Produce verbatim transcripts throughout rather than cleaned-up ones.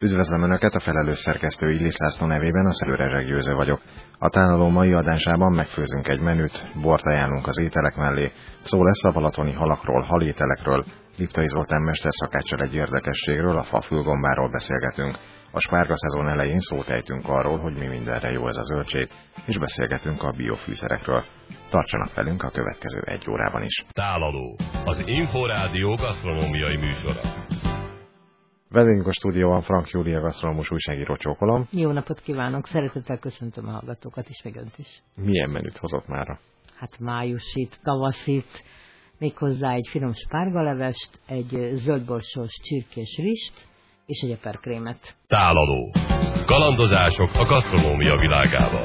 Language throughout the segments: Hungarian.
Üdvözlöm Önöket, a felelős szerkesztő Illis László nevében, a Szőrezsek Győző vagyok. A tánaló mai adásában megfőzünk egy menüt, bort ajánlunk az ételek mellé, szó lesz a balatoni halakról, halételekről, Liptai Zoltán mesterszakáccsal egy érdekességről, a fafülgombáról beszélgetünk. A spárga szezon elején szót ejtünk arról, hogy mi mindenre jó ez a zöldség, és beszélgetünk a biofűszerekről. Tartsanak velünk a következő egy órában is. Tálaló, az Inforádió gasztronómiai műsora. Velünk a stúdióban Frank Júlia gasztronómus újságíró, csókolom. Jó napot kívánok, szeretettel köszöntöm a hallgatókat is, meg önt is. Milyen menüt hozott mára? Hát májusit, tavaszit, méghozzá egy finom spárgalevest, egy zöldborsos csirkés rist és egy eperkrémet. Tálaló, kalandozások a gasztronómia világában.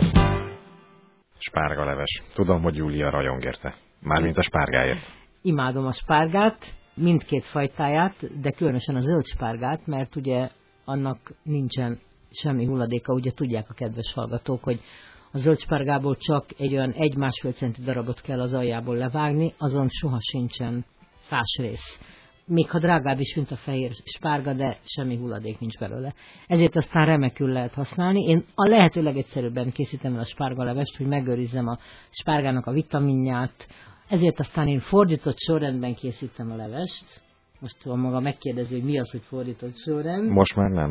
Spárgaleves. Tudom, hogy Júlia rajong érte. Mármint a spárgáért. Imádom a spárgát, mindkét fajtáját, de különösen a zöld spárgát, mert ugye annak nincsen semmi hulladéka, ugye tudják a kedves hallgatók, hogy a zöld spárgából csak egy olyan egy-másfél centi darabot kell az aljából levágni, azon soha sincsen fásrész. Még ha drágább is, mint a fehér spárga, de semmi hulladék nincs belőle. Ezért aztán remekül lehet használni. Én a lehető legegyszerűbben készítem el a spárgalevest, hogy megőrizzem a spárgának a vitaminját. Ezért aztán én fordított sorrendben készítem a levest. Most van maga megkérdező, hogy mi az, hogy fordított sorrend. Most már nem.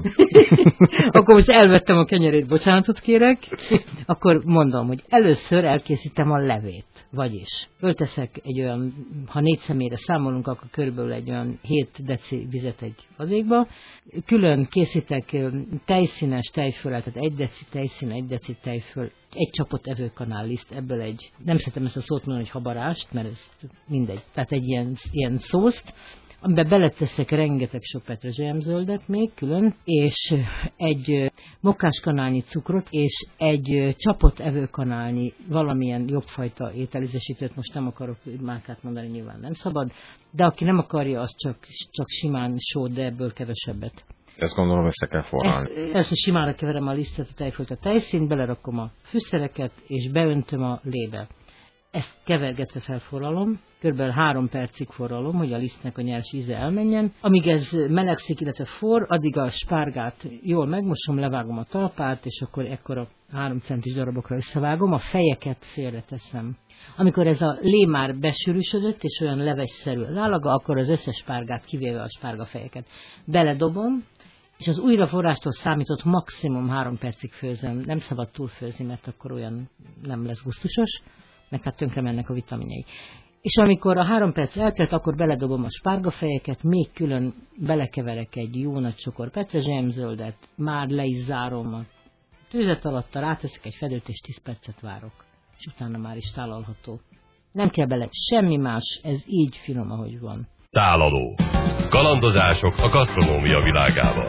Akkor most elvettem a kenyerét, bocsánatot kérek. Akkor mondom, hogy először elkészítem a levét. Vagyis fölteszek egy olyan, ha négy személyre számolunk, akkor körülbelül egy olyan hét deci vizet egy fazékba. Külön készítek tejszínes tejföl, tehát egy deci tejszín, egy deci tejföl, egy csapot evőkanál liszt, ebből egy, nem szeretem ezt a szót mondani, hogy habarást, mert ez mindegy, tehát egy ilyen, ilyen szószt, amiben beleteszek rengeteg sok petrezselyemzöldet még külön, és egy mokkáskanálnyi cukrot, és egy csapott evőkanálnyi valamilyen jobbfajta ételüzesítőt, most nem akarok márkát mondani, nyilván nem szabad, de aki nem akarja, az csak, csak simán sót, de ebből kevesebbet. Ezt gondolom össze kell forralni. Ezt, ezt a simára keverem a lisztet, a tejfölt, a tejszínt, belerakom a fűszereket, és beöntöm a lébe. Ezt kevergetve felforralom, kb. három percig forralom, hogy a lisztnek a nyers íze elmenjen. Amíg ez melegszik, illetve forr, addig a spárgát jól megmosom, levágom a talpát, és akkor ekkora három centis darabokra összevágom, a fejeket félreteszem. Amikor ez a lé már besűrűsödött, és olyan levesszerű az állaga, akkor az összes spárgát, kivéve a spárgafejeket, beledobom, és az újraforrástól számított maximum három percig főzöm. Nem szabad túlfőzni, mert akkor olyan nem lesz gusztusos, meg hát tönkre mennek a vitaminjai. És amikor a három perc eltelt, akkor beledobom a spárgafejeket, még külön belekeverek egy jó nagy csokor petrezselyemzöldet, már le is zárom a tüzet alatta, ráteszek egy fedőt, és tíz percet várok. És utána már is tálalható. Nem kell bele semmi más, ez így finom, ahogy van. Tálaló, kalandozások a gasztronómia világában.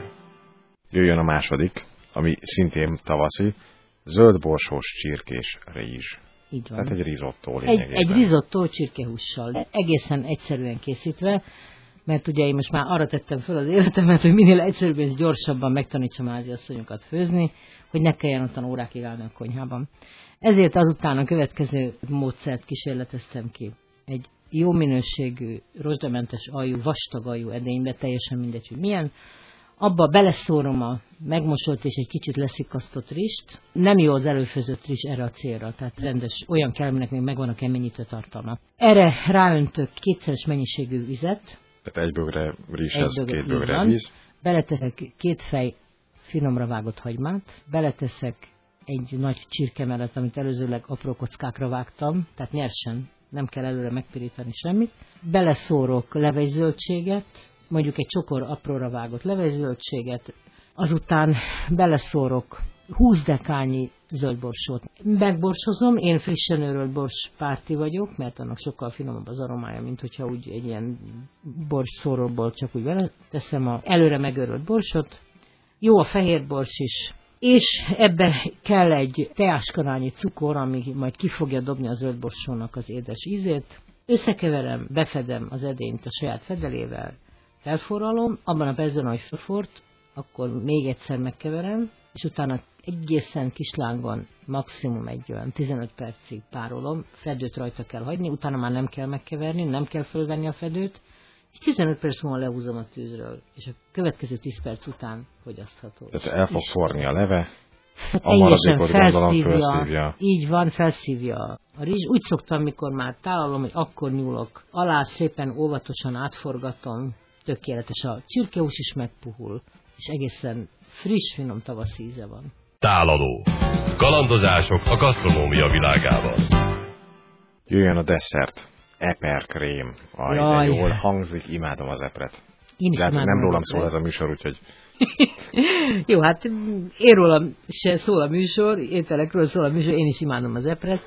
Jöjjön a második, ami szintén tavaszi, zöldborsós csirkés rizs. Így van. Tehát egy risotto lényegében. Egy, egy risotto csirkehússal, egészen egyszerűen készítve, mert ugye én most már arra tettem föl az életemet, hogy minél egyszerűbben és gyorsabban megtanítsam a háziasszonyokat főzni, hogy ne kelljen ottan órákig állni a konyhában. Ezért azután a következő módszert kísérleteztem ki. Egy jó minőségű, rozsdamentes aljú, vastag aljú edénybe, teljesen mindegy, hogy milyen. Abba beleszórom a megmosolt és egy kicsit leszikasztott rist. Nem jó az előfőzött rizs erre a célra, tehát rendes, olyan kell, aminek még megvan a keményítő tartalma. Erre ráöntök kétszeres mennyiségű vizet. Tehát egy bögre rizs, egy ez bögre, két bögre van. víz. Beleteszek két fej finomra vágott hagymát, beleteszek egy nagy csirkemelet, amit előzőleg apró kockákra vágtam, tehát nyersen, nem kell előre megpirítani semmit. Beleszórok levegzöldséget, mondjuk egy csokor apróra vágott levegzöldséget, azután beleszórok húsz dekányi zöldborsót. Megborsozom, én frissen őrölt borspárti vagyok, mert annak sokkal finomabb az aromája, mint hogyha úgy egy ilyen borsszóróból csak úgy vele teszem a előre megőrölt borsot. Jó a fehér bors is, és ebbe kell egy teáskanálnyi cukor, ami majd ki fogja dobni a zöldborsónak az édes ízét. Összekeverem, befedem az edényt a saját fedelével, felforralom, abban a percben, ahogy felfort, akkor még egyszer megkeverem, és utána egészen kis lángon, maximum egy olyan tizenöt percig párolom, fedőt rajta kell hagyni, utána már nem kell megkeverni, nem kell fölvenni a fedőt, és tizenöt perc múlva lehúzom a tűzről, és a következő tíz perc után fogyasztható. Tehát el fog forni a leve, Hát a maradékot gondolom felszívja. Így van, felszívja a rizs. Úgy szoktam, mikor már tálalom, hogy akkor nyúlok alá, szépen óvatosan átforgatom, tökéletes, a csirkehús is megpuhul, és egészen friss, finom tavaszi íze van. Tálaló. Kalandozások a gasztronómia világában. Jöjjön a desszert. Eperkrém. Aj, de jól hangzik, imádom az epret. Én is de imádom nem rólam szól ez a műsor, úgyhogy... Jó, hát én rólam se szól a műsor, ételekről szól a műsor, én is imádom az epret,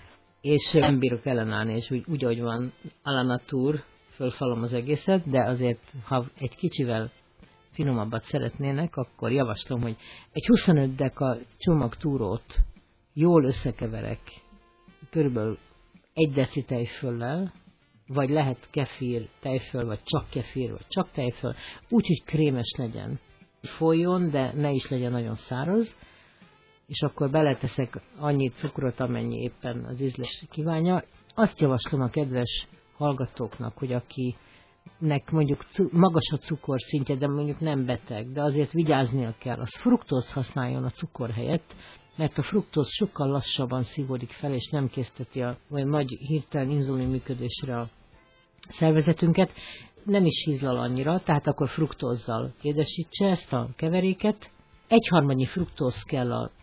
és nem bírok ellenállni, és úgy, úgy ahogy van a la nature, fölfalom az egészet, de azért, ha egy kicsivel finomabbat szeretnének, akkor javaslom, hogy egy huszonöt deka csomag túrót jól összekeverek, körülbelül egy deci tejföllel, vagy lehet kefír, tejföl, vagy csak kefír, vagy csak tejföl, úgy, hogy krémes legyen. Folyjon, de ne is legyen nagyon száraz, és akkor beleteszek annyi cukrot, amennyi éppen az ízlés kívánja. Azt javaslom a kedves hallgatóknak, hogy akinek mondjuk magas a cukorszintje, de mondjuk nem beteg, de azért vigyáznia kell, az fruktózt használjon a cukor helyett, mert a fruktóz sokkal lassabban szívódik fel, és nem készteti a olyan nagy hirtelen inzulin működésre a szervezetünket, nem is hízlal annyira, tehát akkor fruktózzal édesítse ezt a keveréket. Egyharmadnyi fruktóz kell a,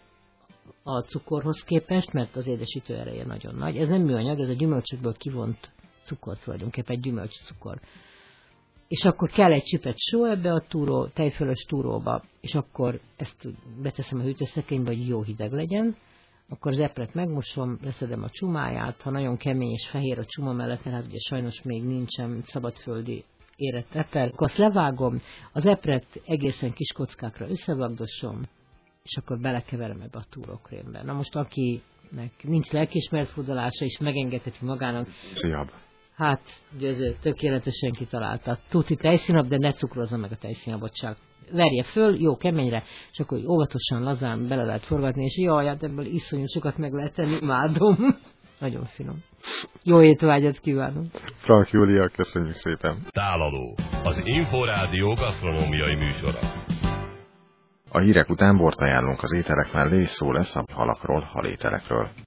a cukorhoz képest, mert az édesítő ereje nagyon nagy. Ez nem műanyag, ez a gyümölcsökből kivont cukor tulajdonképpen, egy gyümölcscukor. És akkor kell egy csipet só ebbe a túró, tejfölös túróba, és akkor ezt beteszem a hűtőszekrénybe, hogy jó hideg legyen, akkor az epret megmosom, leszedem a csumáját, ha nagyon kemény és fehér a csuma mellett, mert hát ugye sajnos még nincsen szabadföldi érett eper, akkor azt levágom, az epret egészen kis kockákra összevagdosom, és akkor belekeverem ebbe a túrókrémbe. Na most akinek nincs lelkiismeret furdalása, és megengedheti magának, Szíjabb. hát győző, tökéletesen kitalálta. Tuti tejszínab, de ne cukrozza meg a tejszínabot csak. Verje föl, jó keményre, és akkor óvatosan, lazán bele lehet forgatni, és jaj, hát ebből iszonyú sokat meg lehet tenni, imádom. Nagyon finom. Jó étvágyat kívánok. Frank Júlia, köszönjük szépen. Tálaló. Az Inforádió gasztronómiai műsora. A hírek után bort ajánlunk az ételek mellé, szó lesz a halakról, halételekről.